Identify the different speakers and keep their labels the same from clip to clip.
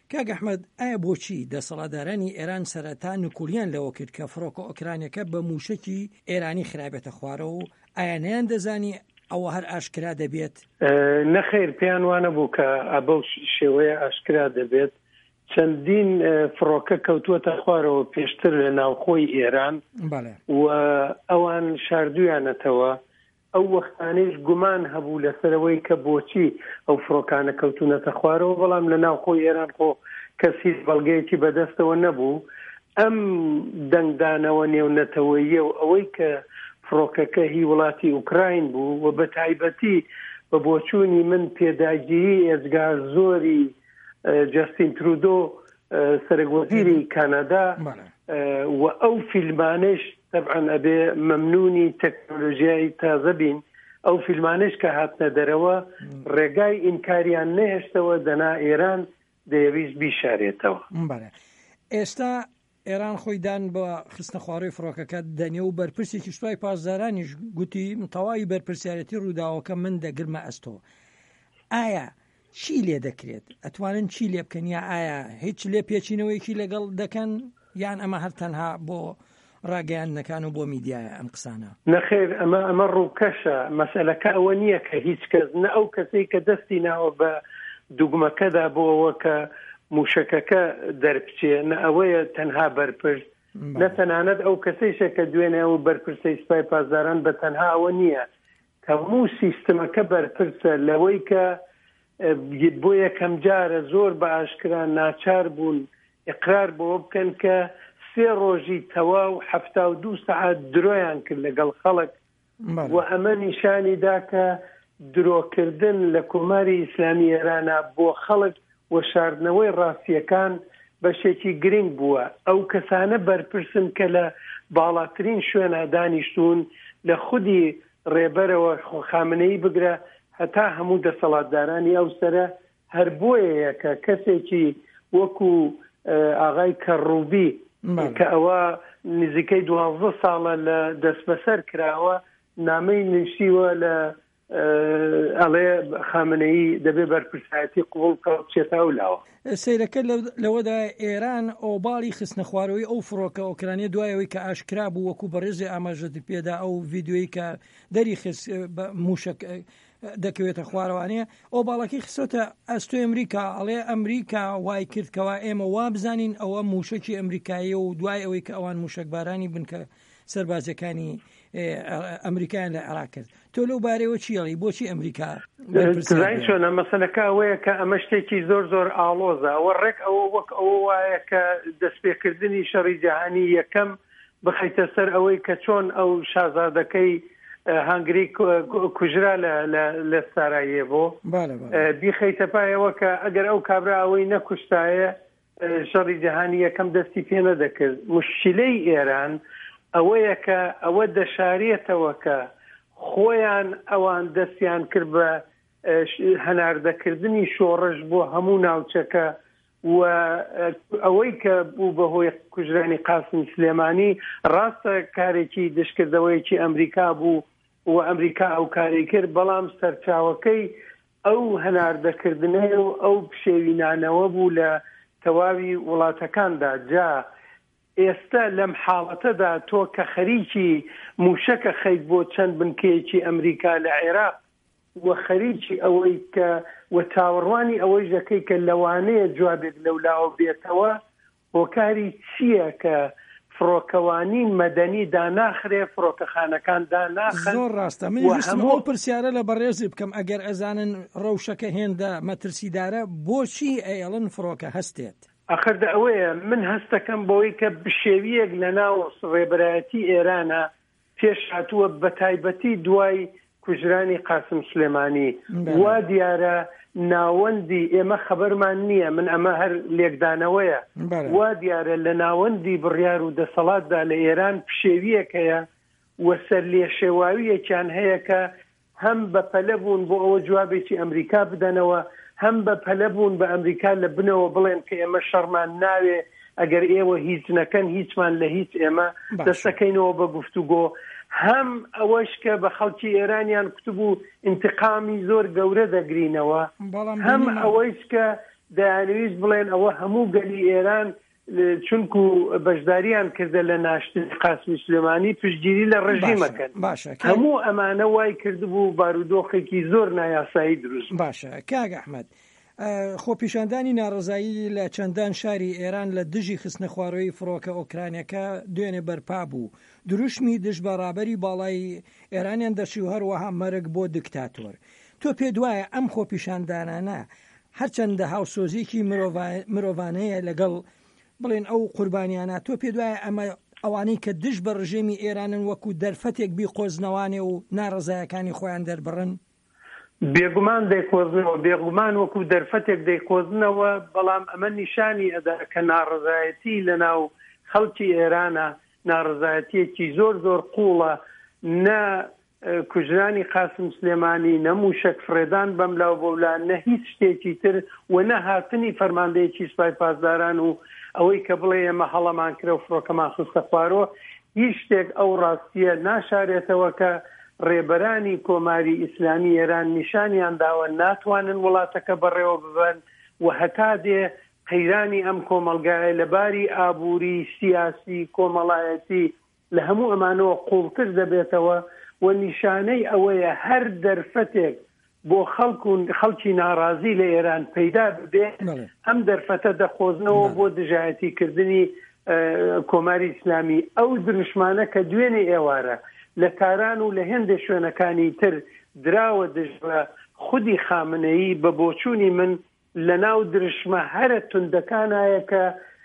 Speaker 1: کاک ئەحمەد، ئایا بۆچی دەسەڵاتدارانی ئێران سەرەتا نکولیان لەوە کرد کە فڕۆکە ئۆکرانیەکە بە موشکی ئێرانی خراپێتە خوارەوە و ئایا نەیان دەزانی ئەوە هەر ئاشکرا دەبێت؟
Speaker 2: نەخێر پێیان وانە بوو کە ئەبە شێوەیە ئاشکرا دەبێت. چەندین فڕۆکە کەوتووەتە خوارەوە پێشتر لە ناوخۆی ئێران و ئەوان شاردویانەتەوە. ئەو وەختانەیش گومان هەبوو لەسەرەوەی کە بۆچی ئەو فڕۆکانە کەوتونەتە خوارەوە، بەڵام لە ناوخۆی ئێران خۆ کەسی بەڵگەیەکی بەدەستەوە نەبوو. ئەم دەنگدانەوە نێونەتەوەیە و ئەوەی کە فڕۆکەکە هی وڵاتی ئوکراین بوو و بە تایبەتی بە بۆچوونی من پێداگیری ئێزگار زۆری جەستین ترودۆ سەرۆکوەزیری کانادا و ئەو فیلمانش طبعا ئەبێ مەمنونی تەکنۆلۆژیای تازە بین. ئەو فیلمانش کە هاتنە دەرەوە ڕێگای ئینکاریان نەهێشتەوە، دەنا ئێران دەیەویست بیشارێتەوە.
Speaker 1: ئێستا ئێران خۆی دان بە خستنە خواڕۆی فڕۆکەکە دەنێ و بەرپرسێکی سوپای پاسدارانیش گوتی تەواوی بەرپرسیارەتی ڕووداوەکە من دەگرمە ئەستۆ. ئایا چی لێ دەکرێت؟ ئەتوانن چی لێ بکەن؟ یا ئایا هیچ لێ پێچینەوەیکی لەگەڵ دەکەن یان ئەمە هەر تەنها بۆ ڕاگەیاندنەکان و بۆ میدیایە ئەم قسانە؟
Speaker 2: نەخێر، ئەمە ڕووکەشە. مەسەلەکە ئەوە نییە کە هیچ کەس نە ئەو کەسەی کە دەستی ناوە بە دوگمەکەدا بۆەوە کە موشەکەکە دەربچێ، نە ئەوەیە تەنها بەرپرس، نە تەنانەت ئەو کەسەیشە کە دوێنێ و بەرپرسەی سوپای پاسداران بە تەنها ئەوە نییە کە هەموو سیستەمەکە بەرپرسە لەوەی کە بۆ یەکەم جارە زۆر بە ئاشکرا ناچار بوون ئقرار بۆ بکەن کە 3 ڕۆژی تەواو 72 سەعات درۆیان کرد لەگەڵ خەڵک و ئەمە نیشانی دا کە درۆکردن لە کۆماری ئیسلامی ئێرانە بۆ خەڵک و شاردنەوەی ڕاستیەکان بەشێکی گرنگ بووە. ئەو کەسانە بەرپرسن کە لە باڵاترین شوێنە دانیشتون لە خودی ڕێبەرەوە خامنەیی بگرە هەتا هەموو دەسەڵاتدارانی ئەو سەرە هەر بۆیە کە کەسێکی وەکو ئاغای کەڕووبی کە ئەوە نزیکەی 12 ساڵە لە دەست بەسەر کراوە نامەی نووسیوە لە ئەڵێ خامنەیی دەبێ بەرپرسایەتی قوڵ بچێتە ئەولاوە.
Speaker 1: سیرەکە لەوەدا ئێران ئۆباڵی خستنە خوارەوەی ئەو فڕۆکە ئۆکرانیە دوایەوەی کە ئاشکرا بوو وەکو بەڕێزی ئاماژەتی پێدا ئەو ڤیددیۆی کە دەری خست موشک دەکەوێتە خوارەوانەیە ئۆباڵەکەی خستۆتە ئەستۆی ئەمریکا. ئەڵێ ئەمریکا وای کردکەوە ئێمە وا بزانین ئەوە موشکی ئەمریکایە و دوای ئەوەی کە ئەوان موشکبارانی بن کە سەربازەکانی ئەمریکایان لە عێراق کرد. تۆ لەو بارەوە چیڵی بۆچی ئەمریکا
Speaker 2: چۆنە مەسەلەکە ئەوەیە کە ئەمە شتێکی زۆر ئاڵۆزە. ئەوە ڕێک ئەوە وەک ئەوە وایە کە دەستپێکردنی شەڕی جیهانی یەکەم بخەیتە سەر ئەوەی کە چۆن ئەو شازادەکەی هەنگری کوژرا لە سارایێڤۆ بیخەیتە پایەوە کە ئەگەر ئەو کابرا ئەوەی نەکوشتایە شەڕی جیهانی یەکەم دەستی پێ نەدەکرد. مشکلەی ئێران ئەوەیە کە ئەوە دەشارێتەوە کە خۆیان ئەوان دەستیان کرد بە هەناردەکردنی شۆڕش بۆ هەموو ناوچەکە و ئەوەی کە بوو بەهۆی کوژرانی قاسم سلێمانی ڕاستە کارێکی دشکردەوەیکی ئەمریکا بوو و ئەمریکا ئەو کاری کرد، بەڵام سەرچاوەکەی ئەو هەناردەکردنەیە و ئەو پشێوینانەوە بوو لە تەواوی وڵاتەکاندا. جا ئێستا لەم حاڵەتەدا تۆ کە خەریکی موشەکە خەیت بۆ چەند بنکەیەکی ئەمریکا لە عێراق و خەریکی ئەوەی کە و تاوەڕوانی ئەوەی ژەکەی کە لەوانەیە جوابێت لەولاوە بێتەوە هۆکاری چییە کە فڕۆکەوانی مەدەنی داناخرێ فڕۆکەخانەکان داناخن.
Speaker 1: زۆر ڕاستە. من پرسیارە لە بەڕێزی بکەم ئەگەر ئەزانن ڕەوشەکە هێندە مەترسیدارە بۆچی ئەیڵن فڕۆکە هەستێت؟
Speaker 2: ئەخردا ئەوەیە من هەستەکەم بۆی کە بشێویەک لە ناو ڕێبەرایەتی ئێرانە پێش هاتووە بە تایبەتی دوای کوژرانی قاسم سلێمانی. وا دیارە ناوەندی ئێمە خەبەرمان نییە، من ئەمە هەر لێکدانەوەیە، وا دیارە لە ناوەندی بڕیار و دەسەڵاتدا لە ئێران پشێویەکەیە و سەر لێ شێواویەکیان هەیە کە هەم بە پەلە بوون بۆ ئەوە جوابێکی ئەمریکا بدەنەوە، هەم بە پەلە بوون بە ئەمریکا لە بنەوە بڵێن کە ئێمە شەڕمان ناوێ ئەگەر ئێوە هیچ نەکەن هیچمان لە هیچ ئێمە دەستەکەینەوە بە گفتوگۆ. هەم ئەوەش کە بە خەڵکی ئێرانیان کوتبوو ئینتقامی زۆر گەورە دەگرینەوە، هەم ئەوەش کە دەیانویست بڵێن ئەوە هەموو گەلی ئێران چونکو بەشداریان کردە لە ناشتنی قاسمی سلێمانی پشتگیری لە ڕژیمەکەن هەموو ئەمانە وای کردبوو بارودۆخێکی زۆر نایاسایی دروست.
Speaker 1: باشە کاک ئەحمەد، خۆپیشاندانی ناڕزایی لە چەندان شاری ئێران لە دژی خستنە خوارەوەی فڕۆکە ئۆکرانیەکە دوێنێ بەرپا بوو. دروشمی دژ بەڕابەری باڵای ئێرانیان دەچی و هەروەها مەرگ بۆ دکتاتۆر. تۆ پێ دوایە ئەم خۆپیشاندانانە هەرچەندە هاوسۆزیێکی مرۆڤانەیە لەگەڵ بڵێن ئەو قوربانیانە، تۆ پێ دوایە ئەمە ئەوانەی کە دژ بە ڕژێمی ئێرانن وەکو دەرفەتێک بیقۆزنەوانێ و ناڕزایەکانی خۆیان دەربڕن؟
Speaker 2: بێگومان دەیقۆزنەوە، بێگومان وەکو دەرفەتێک دەیقۆزنەوە، بەڵام ئەمە نیشانی ئەدا کە ناڕزایەتی لە ناو خەڵکی ئێرانە ناڕزایەتیەکی زۆر زۆر قوڵە، نە کوژرانی قاسم سلێمانی، نە موشک فرێدان بەملاو بۆلا، نە هیچ شتێکی تر و نە هاتنی فەرماندەیەکی سوپای پاسداران و ئەوەی کە بڵێ ئێمە هەڵەمان کرە و فڕۆکەمان خستە خوارەوە. هیچ شتێک ئەو ڕاستیە ناشارێتەوە کە ڕێبەرانی کۆماری ئیسلامی ئێران نیشانیان داوە ناتوانن وڵاتەکە بەڕێوە ببن و هەتا دێ قەیرانی ئەم کۆمەلگایە لەباری ئابووری سیاسی کۆمەڵایەتی لە هەموو ئەمانەوە قوڵتر دەبێتەوە و نیشانەی ئەوەیە هەر دەرفەتێک بۆ خەڵکی ناڕازی لە ئێران پەیدا ببێ ئەم دەرفەتە دەخۆزنەوە بۆ دژایەتیکردنی کۆماری ئیسلامی. ئەو دروشمانە کە دوێنێ ئێوارە لە کاران و لە هێندە شوێنەکانی تر دراوە دژ بە خودی خامنەیی بە بۆچوونی من لە ناو درشمە هەرە توندەکانایە کە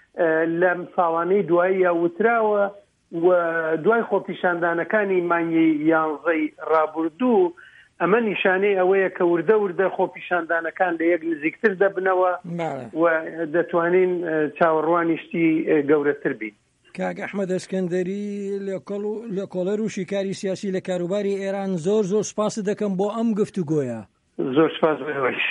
Speaker 2: لە ساڵانەی دواییە وتراوە و دوای خۆپیشاندانەکانی مانگی 11 ڕابردوو ئەمە نیشانەی ئەوەیە کە وردە وردە خۆپیشاندانەکان لە یەک نزیکتر دەبنەوە و دەتوانین چاوەڕوانیشتی گەورەتر بین.
Speaker 1: کاک ئەحمەد ئەسکەندەری لە کۆڵەر و شیکاری سیاسی لە کاروباری ئێران زۆر زۆر سپاس دەکەم بۆ ئەم گفتوگۆیە.
Speaker 2: زۆر سپاس بۆ